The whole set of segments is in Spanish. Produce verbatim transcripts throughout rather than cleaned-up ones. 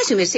su merced.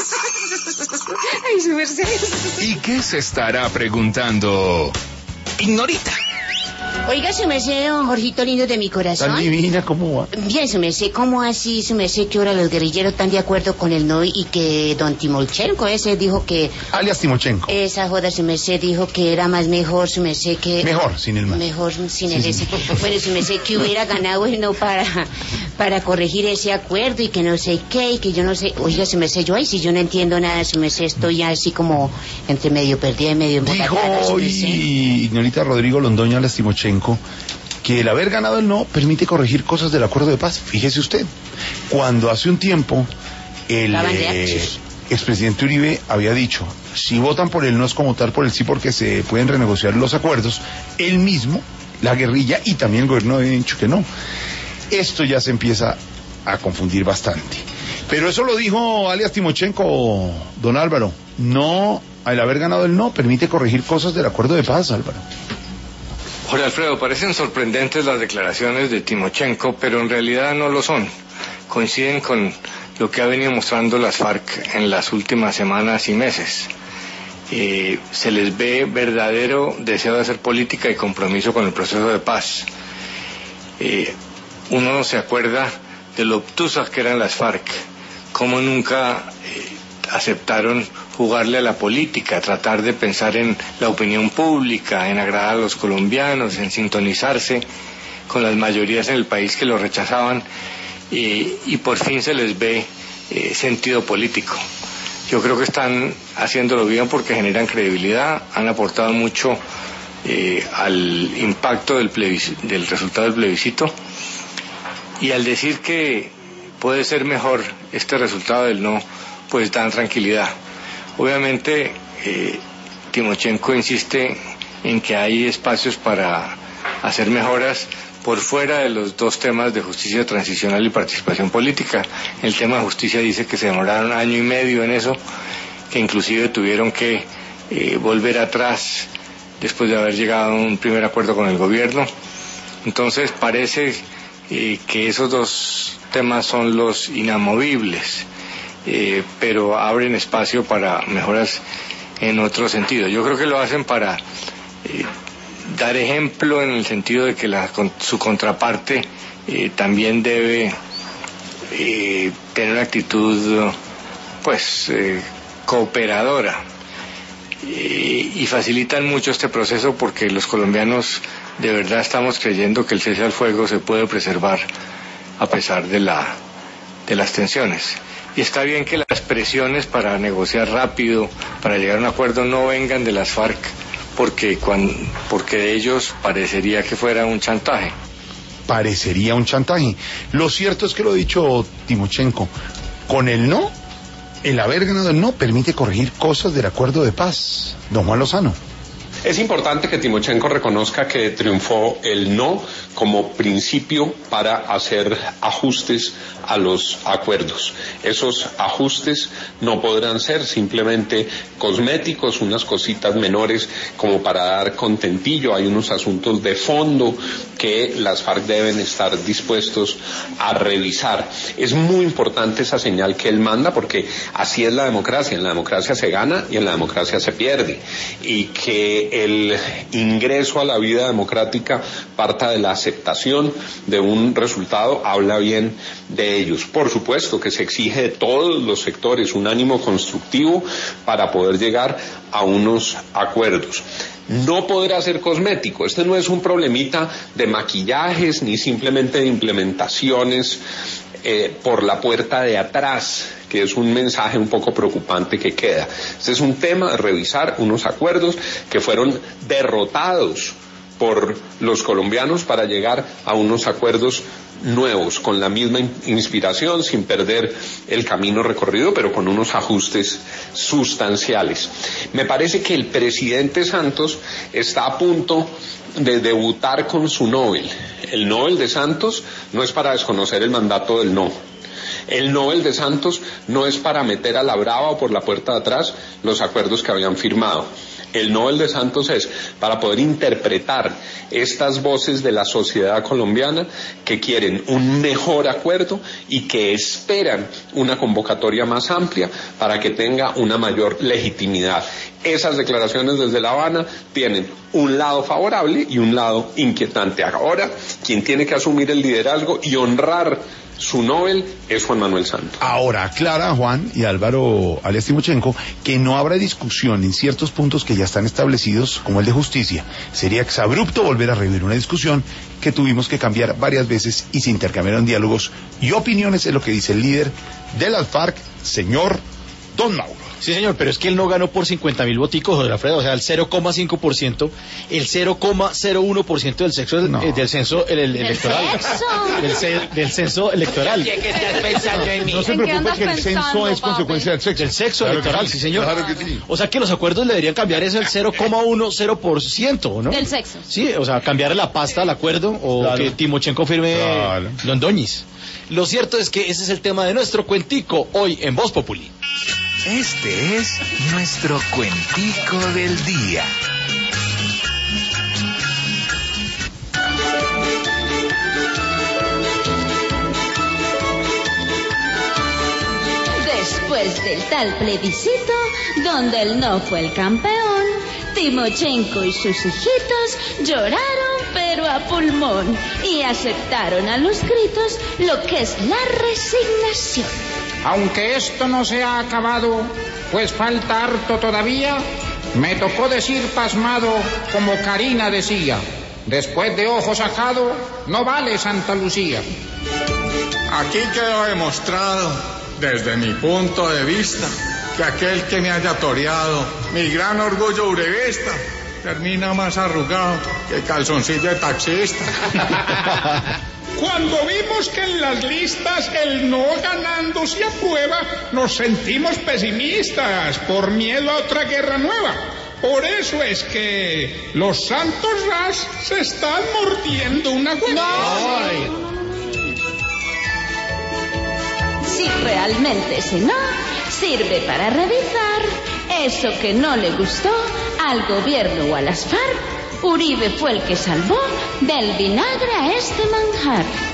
Ay, su merced. ¿Y qué se estará preguntando Ignorita? Oiga, su merced, don Jorgito lindo de mi corazón. Tan divina, ¿cómo va? Bien, su merced, ¿cómo así, su merced, que ahora los guerrilleros están de acuerdo con el no y que don Timochenko ese dijo que... Alias Timochenko. Esa joda, su merced, dijo que era más mejor, su merced, que... Mejor, sin el más. Mejor sin sí, el sí. ese. Bueno, su merced, que hubiera ganado el no para, para corregir ese acuerdo y que no sé qué, y que yo no sé... Oiga, su merced, yo, ay, si yo no entiendo nada, su merced, estoy así como entre medio perdida y medio embocatada, su Dijo merced. hoy Ignorita Rodrigo Londoño Alias Timochenko que el haber ganado el no permite corregir cosas del acuerdo de paz. Fíjese usted, cuando hace un tiempo el eh, expresidente Uribe había dicho, si votan por el no es como tal por el sí porque se pueden renegociar los acuerdos, él mismo, la guerrilla y también el gobierno habían dicho que no. Esto ya se empieza a confundir bastante. Pero eso lo dijo alias Timochenko, don Álvaro. No, al haber ganado el no permite corregir cosas del acuerdo de paz, Álvaro. Jorge Alfredo, parecen sorprendentes las declaraciones de Timochenko, pero en realidad no lo son. Coinciden con lo que ha venido mostrando las FARC en las últimas semanas y meses. Eh, se les ve verdadero deseo de hacer política y compromiso con el proceso de paz. Eh, uno se acuerda de lo obtusas que eran las FARC, cómo nunca eh, aceptaron jugarle a la política, tratar de pensar en la opinión pública, en agradar a los colombianos, en sintonizarse con las mayorías en el país que lo rechazaban, y, y por fin se les ve eh, sentido político. Yo creo que están haciéndolo bien porque generan credibilidad, han aportado mucho eh, al impacto del, plebiscito, del resultado del plebiscito, y al decir que puede ser mejor este resultado del no, pues dan tranquilidad. Obviamente, eh, Timochenko insiste en que hay espacios para hacer mejoras por fuera de los dos temas de justicia transicional y participación política. El tema de justicia dice que se demoraron año y medio en eso, que inclusive tuvieron que eh, volver atrás después de haber llegado a un primer acuerdo con el gobierno. Entonces parece eh, que esos dos temas son los inamovibles. Eh, pero abren espacio para mejoras en otro sentido. Yo creo que lo hacen para eh, dar ejemplo en el sentido de que la, con, su contraparte eh, también debe eh, tener una actitud pues eh, cooperadora, eh, y facilitan mucho este proceso porque los colombianos de verdad estamos creyendo que el cese al fuego se puede preservar a pesar de la de las tensiones. Y está bien que las presiones para negociar rápido, para llegar a un acuerdo, no vengan de las FARC, porque, cuando, porque de ellos parecería que fuera un chantaje. Parecería un chantaje. Lo cierto es que lo ha dicho Timochenko, con el no, el haber ganado el no permite corregir cosas del acuerdo de paz. Don Juan Lozano. Es importante que Timochenko reconozca que triunfó el no como principio para hacer ajustes a los acuerdos. Esos ajustes no podrán ser simplemente cosméticos, unas cositas menores como para dar contentillo. Hay unos asuntos de fondo que las FARC deben estar dispuestos a revisar. Es muy importante esa señal que él manda porque así es la democracia. En la democracia se gana y en la democracia se pierde. Y que el ingreso a la vida democrática parta de la aceptación de un resultado habla bien de ellos. Por supuesto que se exige de todos los sectores un ánimo constructivo para poder llegar a unos acuerdos. No podrá ser cosmético. Este no es un problemita de maquillajes ni simplemente de implementaciones eh, por la puerta de atrás, que es un mensaje un poco preocupante que queda. Este es un tema de revisar unos acuerdos que fueron derrotados por los colombianos para llegar a unos acuerdos nuevos, con la misma inspiración, sin perder el camino recorrido, pero con unos ajustes sustanciales. Me parece que el presidente Santos está a punto de debutar con su Nobel. El Nobel de Santos no es para desconocer el mandato del no. El Nobel de Santos no es para meter a la brava o por la puerta de atrás los acuerdos que habían firmado. El Nobel de Santos es para poder interpretar estas voces de la sociedad colombiana que quieren un mejor acuerdo y que esperan una convocatoria más amplia para que tenga una mayor legitimidad. Esas declaraciones desde La Habana tienen un lado favorable y un lado inquietante. Ahora, quien tiene que asumir el liderazgo y honrar su Nobel es Juan Manuel Santos. Ahora, aclara Juan y Álvaro alias Timochenko que no habrá discusión en ciertos puntos que ya están establecidos, como el de justicia. Sería exabrupto volver a revivir una discusión que tuvimos que cambiar varias veces y se intercambiaron diálogos y opiniones, es lo que dice el líder de las FARC, señor Don Mauro. Sí, señor, pero es que él no ganó por cincuenta mil voticos, José Alfredo, o sea, el cero coma cinco por ciento, el cero coma cero uno por ciento del sexo no. eh, del censo el, el, electoral. Del, ce, del censo electoral. ¿Qué estás pensando en mí? No se preocupe que el censo es consecuencia del sexo. Del sexo claro electoral, sí, señor. Claro que sí. O sea que los acuerdos le deberían cambiar eso el cero coma uno por ciento, ¿no? Del sexo. Sí, o sea, cambiarle la pasta al acuerdo o claro. que Timochenko firme claro. Londoñis. Lo cierto es que ese es el tema de nuestro cuentico hoy en Voz Populi. Este es nuestro cuentico del día. Después del tal plebiscito, donde el no fue el campeón, Timochenko y sus hijitos lloraron pero a pulmón y aceptaron a los gritos lo que es la resignación. Aunque esto no se ha acabado, pues falta harto todavía, me tocó decir pasmado como Karina decía, después de ojo sacado, no vale Santa Lucía. Aquí quedó demostrado, desde mi punto de vista, que aquel que me haya toreado, mi gran orgullo uribista, termina más arrugado que calzoncillo de taxista. Cuando vimos que en las listas el no ganando se aprueba, nos sentimos pesimistas por miedo a otra guerra nueva. Por eso es que los Santos Ras se están mordiendo una hueva. No. Si realmente ese no sirve para revisar eso que no le gustó al gobierno o a las FARC, Uribe fue el que salvó del vinagre a este manjar.